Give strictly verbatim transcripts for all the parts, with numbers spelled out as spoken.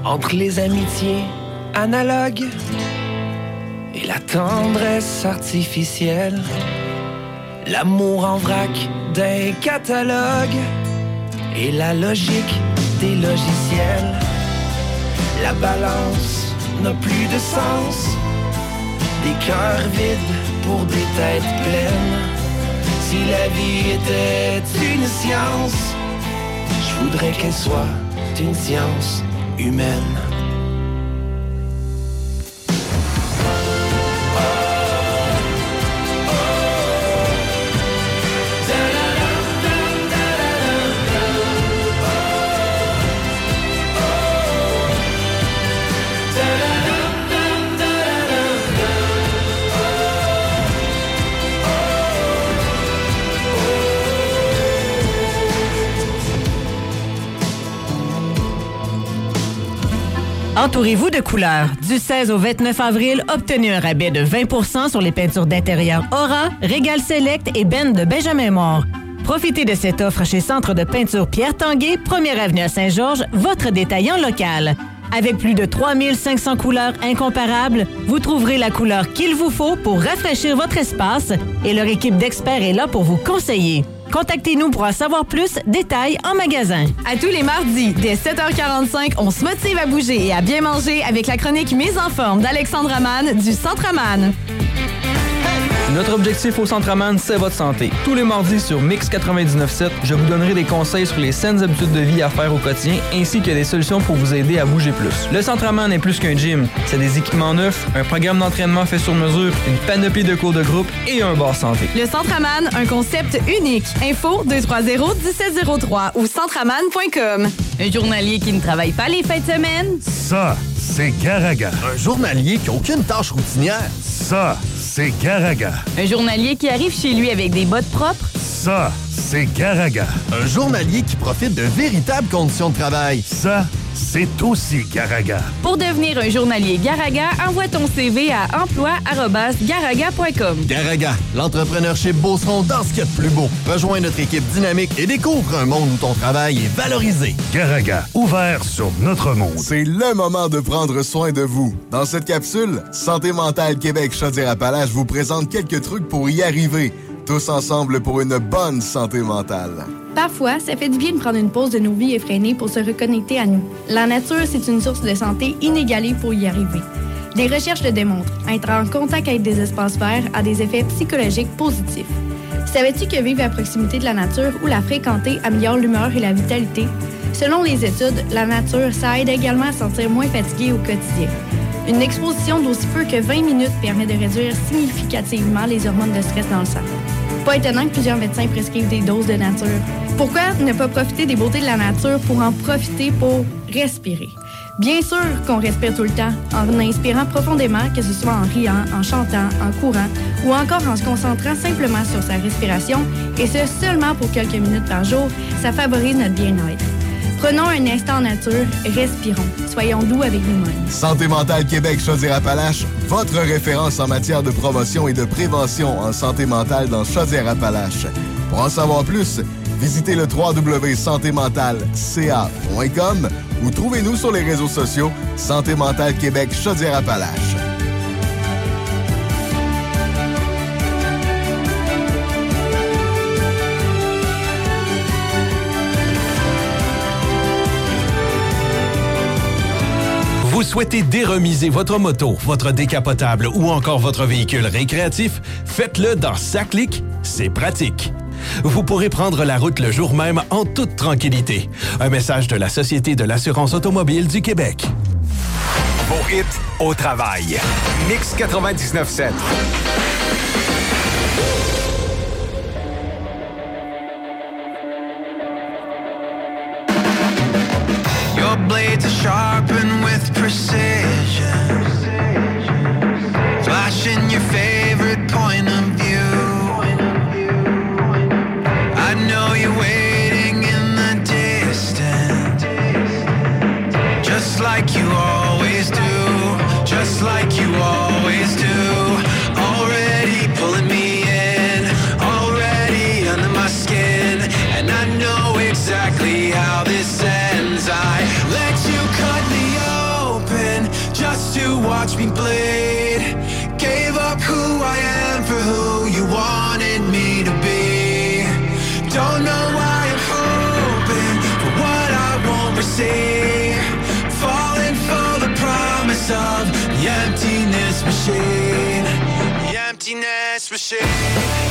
Entre les amitiés analogues et la tendresse artificielle, l'amour en vrac d'un catalogue et la logique des logiciels. La balance n'a plus de sens, des cœurs vides pour des têtes pleines. Si la vie était une science, je voudrais qu'elle soit une science humaine. Entourez-vous de couleurs. Du seize au vingt-neuf avril, obtenez un rabais de vingt pour cent sur les peintures d'intérieur Aura, Régal Select et Ben de Benjamin Moore. Profitez de cette offre chez Centre de peinture Pierre Tanguay, première avenue à Saint-Georges, votre détaillant local. Avec plus de trois mille cinq cents couleurs incomparables, vous trouverez la couleur qu'il vous faut pour rafraîchir votre espace et leur équipe d'experts est là pour vous conseiller. Contactez-nous pour en savoir plus, détails en magasin. À tous les mardis, dès sept heures quarante-cinq, on se motive à bouger et à bien manger avec la chronique Mise en forme d'Alexandre Amann du Centre Amann. Notre objectif au Centre Amann, c'est votre santé. Tous les mardis sur Mix quatre-vingt-dix-neuf sept, je vous donnerai des conseils sur les saines habitudes de vie à faire au quotidien ainsi que des solutions pour vous aider à bouger plus. Le Centre Amann est plus qu'un gym. C'est des équipements neufs, un programme d'entraînement fait sur mesure, une panoplie de cours de groupe et un bar santé. Le Centre Amann, un concept unique. Info deux trois zéro un sept zéro trois ou centre amann point com. Un journalier qui ne travaille pas les fins de semaine? Ça, c'est Garaga. Un journalier qui n'a aucune tâche routinière? Ça, c'est Garaga. Un journalier qui arrive chez lui avec des bottes propres? Ça, c'est Garaga. Un journalier qui profite de véritables conditions de travail? Ça, c'est aussi Garaga. Pour devenir un journalier Garaga, envoie ton C V à emploi arobase garaga point com. Garaga, l'entrepreneurship Beauceron dans ce qu'il y a de plus beau. Rejoins notre équipe dynamique et découvre un monde où ton travail est valorisé. Garaga, ouvert sur notre monde. C'est le moment de prendre soin de vous. Dans cette capsule, Santé mentale Québec Chaudière-Appalaches vous présente quelques trucs pour y arriver. Tous ensemble pour une bonne santé mentale. Parfois, ça fait du bien de prendre une pause de nos vies effrénées pour se reconnecter à nous. La nature, c'est une source de santé inégalée pour y arriver. Des recherches le démontrent. Être en contact avec des espaces verts a des effets psychologiques positifs. Savais-tu que vivre à proximité de la nature ou la fréquenter améliore l'humeur et la vitalité? Selon les études, la nature, ça aide également à se sentir moins fatigué au quotidien. Une exposition d'aussi peu que vingt minutes permet de réduire significativement les hormones de stress dans le sang. Pas étonnant que plusieurs médecins prescrivent des doses de nature. Pourquoi ne pas profiter des beautés de la nature pour en profiter pour respirer? Bien sûr qu'on respire tout le temps, en inspirant profondément, que ce soit en riant, en chantant, en courant ou encore en se concentrant simplement sur sa respiration, et ce seulement pour quelques minutes par jour, ça favorise notre bien-être. Prenons un instant en nature, respirons, soyons doux avec nous-mêmes. Santé mentale Québec Chaudière-Appalaches, votre référence en matière de promotion et de prévention en santé mentale dans Chaudière-Appalaches. Pour en savoir plus, visitez le w w w point santé mentale c a point com ou trouvez-nous sur les réseaux sociaux Santé mentale Québec Chaudière-Appalaches. Vous souhaitez déremiser votre moto, votre décapotable ou encore votre véhicule récréatif? Faites-le dans Saclic, c'est pratique. Vous pourrez prendre la route le jour même en toute tranquillité. Un message de la Société de l'assurance automobile du Québec. Vos hits au travail. Mix quatre-vingt-dix-neuf sept. Your blades are sharpened with precision, flashing your favorite point of view. I know you're waiting in the distance, just like you always do, just like you always do. Already pulling me in, already under my skin, and I know exactly how this ends. I let you cut me off. watch me bleed. Gave up who I am for who you wanted me to be. Don't know why I'm hoping for what I won't receive. Falling for the promise of the emptiness machine. The emptiness machine.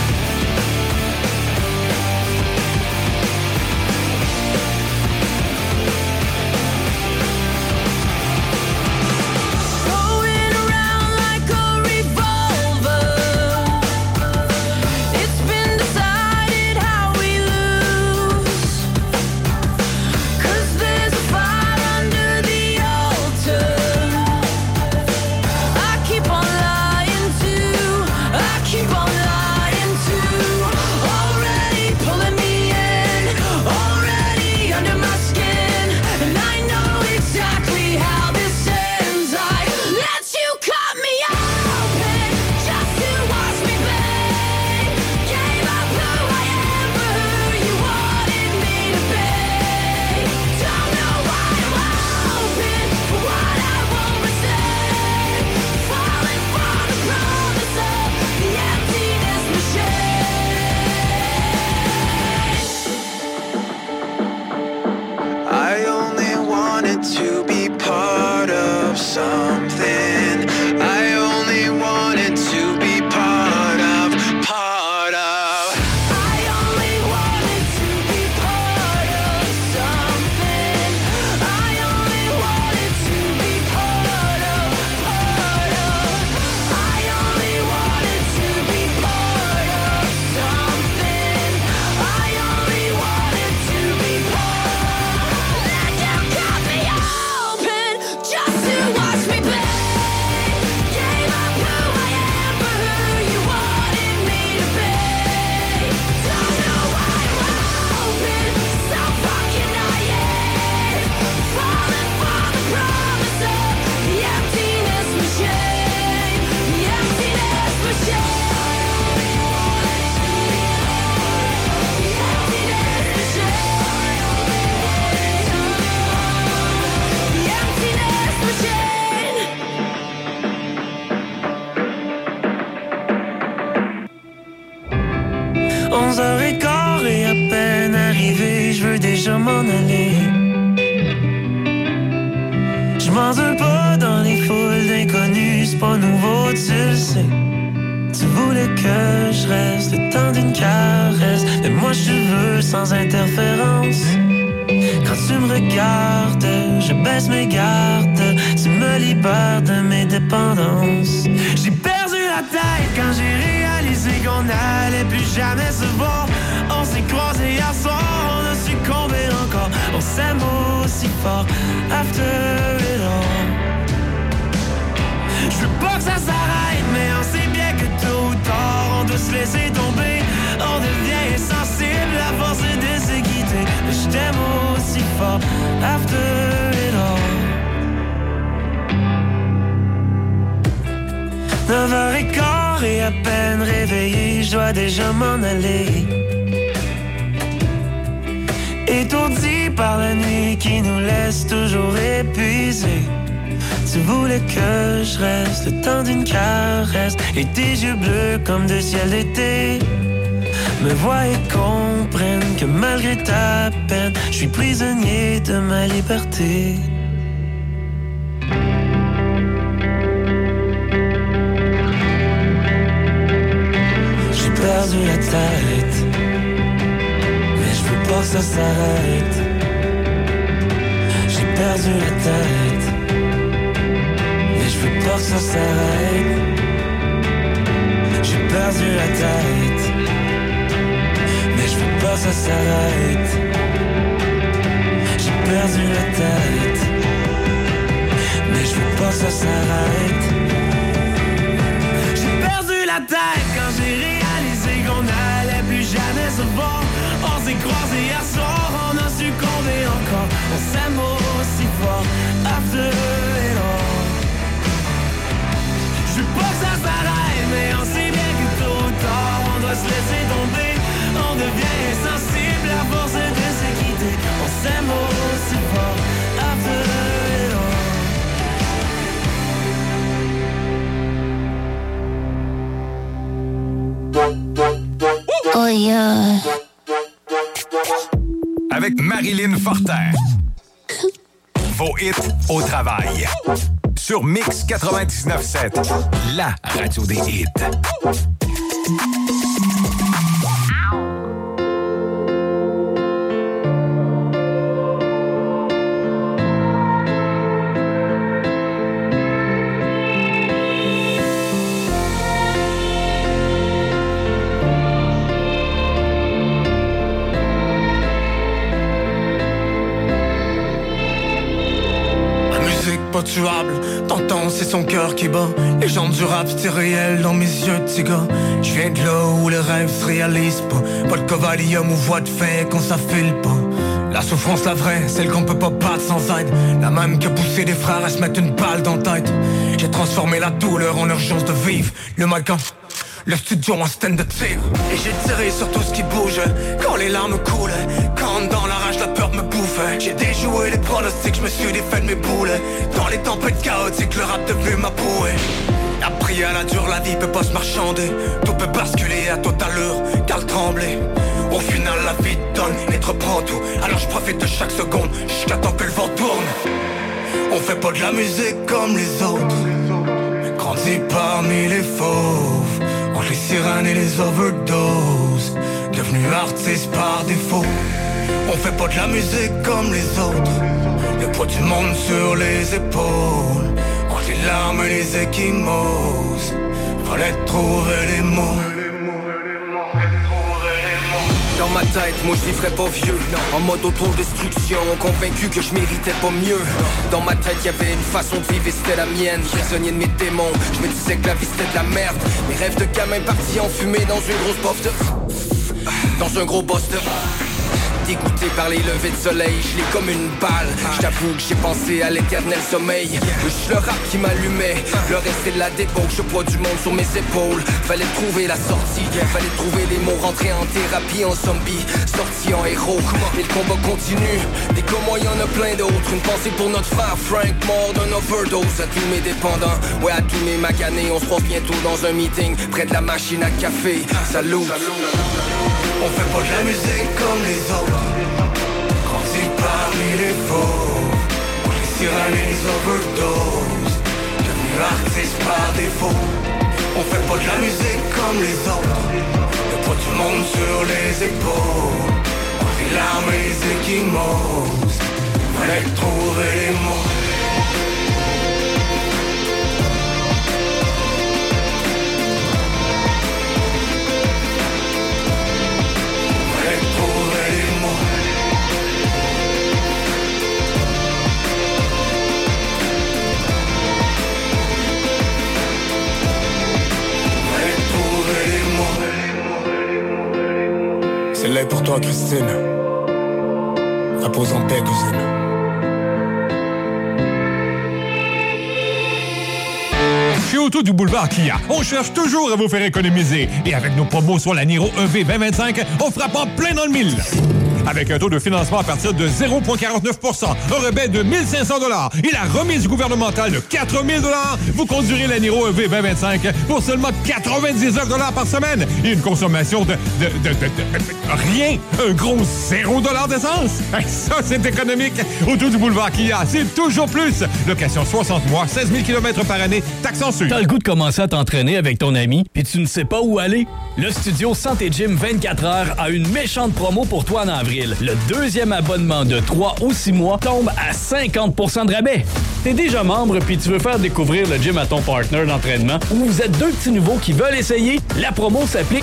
onze heures quinze et à peine arrivé, je veux déjà m'en aller. Je m'endure pas dans les foules d'inconnus, c'est pas nouveau, tu le sais. Tu voulais que je reste le temps d'une caresse, mais moi je veux sans interférence. Quand tu me regardes, je baisse mes gardes, tu me libères de mes dépendances. J'ai perdu la tête quand j'ai réalisé qu'on n'allait plus jamais se voir. On s'est croisés hier soir, on a succombé encore. On s'aime aussi fort, after it all. Je veux pas que ça s'arrête, mais on sait bien que tôt ou tard on doit se laisser tomber. On devient insensible à force de se quitter. Mais je t'aime aussi fort, after it all. neuf heures quinze et à peine réveillé, je dois déjà m'en aller. Étourdi par la nuit qui nous laisse toujours épuisés. Tu voulais que je reste le temps d'une caresse et tes yeux bleus comme deux ciels d'été me voient et comprennent que malgré ta peine, je suis prisonnier de ma liberté. J'ai perdu la tête, mais je veux pas que ça s'arrête. J'ai perdu la tête, mais je veux pas que ça s'arrête. J'ai perdu la tête, mais je veux pas que ça s'arrête. J'ai perdu la tête, mais je veux pas que ça s'arrête. J'ai perdu la tête quand j'ai réalisé qu'on n'allait plus jamais se voir. On s'est croisés hier soir, on a succombé encore. On s'aime aussi fort, after it all. Je veux pas que ça s'arrête, mais on sait bien que tôt ou tard on doit se laisser tomber. On devient insensible à force de se quitter. On s'aime aussi fort, after it all. yeah. Avec Marilyn Fortin. Vos hits au travail. Sur Mix quatre-vingt-dix-neuf sept, la radio des hits. Pas tuable, t'entends c'est son cœur qui bat. Les gens du rap c'est réel dans mes yeux de gars. Je viens de là où les rêves se réalisent pas. Pas de covalium ou voix de fin quand ça file pas. La souffrance la vraie, celle qu'on peut pas battre sans aide. La même que pousser des frères à se mettre une balle dans la tête. J'ai transformé la douleur en urgence de vivre. Le mal quand le studio en stand de tir. Et j'ai tiré sur tout ce qui bouge. Quand les larmes coulent, quand dans la rage la peur me bouffe. J'ai déjoué les pronostics, je me suis défait de mes boules. Dans les tempêtes chaotiques, le rap devenu ma bouée. Appris à la dure, la vie peut pas se marchander. Tout peut basculer à toute allure, car trembler. Au final la vie donne, mais te reprend tout. Alors je profite de chaque seconde, jusqu'à temps que le vent tourne. On fait pas de la musique comme les autres. Grandi parmi les fauves, entre les sirènes et les overdoses. Devenu artiste par défaut. On fait pas de la musique comme les autres. Le poids du monde sur les épaules. Entre les larmes et les échymoses. Fallait trouver les mots. Dans ma tête, moi je vivrais pas vieux. En mode autodestruction, convaincu que je méritais pas mieux. Dans ma tête y'avait une façon de vivre et c'était la mienne. Prisonnier de mes démons, je me disais que la vie c'était de la merde. Mes rêves de gamin partis en fumée dans une grosse bof de... Dans un gros boss de... Dégoûté par les levées de soleil, je l'ai comme une balle. J'avoue que j'ai pensé à l'éternel sommeil. Juste le rap qui m'allumait. Le reste c'est de la débauche, le poids du monde sur mes épaules. Fallait trouver la sortie, fallait trouver les mots. Rentrer en thérapie, en zombie, sorti en héros. Et le combat continue, des comme moi y'en a plein d'autres. Une pensée pour notre frère Frank, mort d'un overdose. À tous mes dépendants, ouais à tous mes maganés. On se croise bientôt dans un meeting, près de la machine à café. Salut. On fait pas de la musique comme les autres. Grandi parmi les faux. Pour les sirènes et les overdoses. Devenu artiste par défaut. On fait pas de la musique comme les autres. Le poids du monde sur les épaules. Entre les larmes et les échymoses. Fallait trouver les mots. C'est là pour toi, Christine. Repose en paix, cousine. Chez Auto du Boulevard Kia, on cherche toujours à vous faire économiser. Et avec nos promos sur la Niro E V vingt vingt-cinq, on frappe en plein dans le mille. Avec un taux de financement à partir de zéro virgule quarante-neuf pour cent, un rabais de mille cinq cents dollars et la remise gouvernementale de quatre mille dollars, vous conduirez la Niro E V vingt vingt-cinq pour seulement quatre-vingt-dix-neuf dollars par semaine et une consommation de, de, de, de, de, de rien, un gros zéro dollar d'essence. Ça, c'est économique. Autour du Boulevard Kia, c'est toujours plus. Location soixante mois, seize mille kilomètres par année, taxe en sus. T'as le goût de commencer à t'entraîner avec ton ami, puis tu ne sais pas où aller? Le studio Santé Gym vingt-quatre heures a une méchante promo pour toi en avril. Le deuxième abonnement de trois ou six mois tombe à cinquante pour cent de rabais. T'es déjà membre puis tu veux faire découvrir le gym à ton partner d'entraînement ou vous êtes deux petits nouveaux qui veulent essayer? La promo s'applique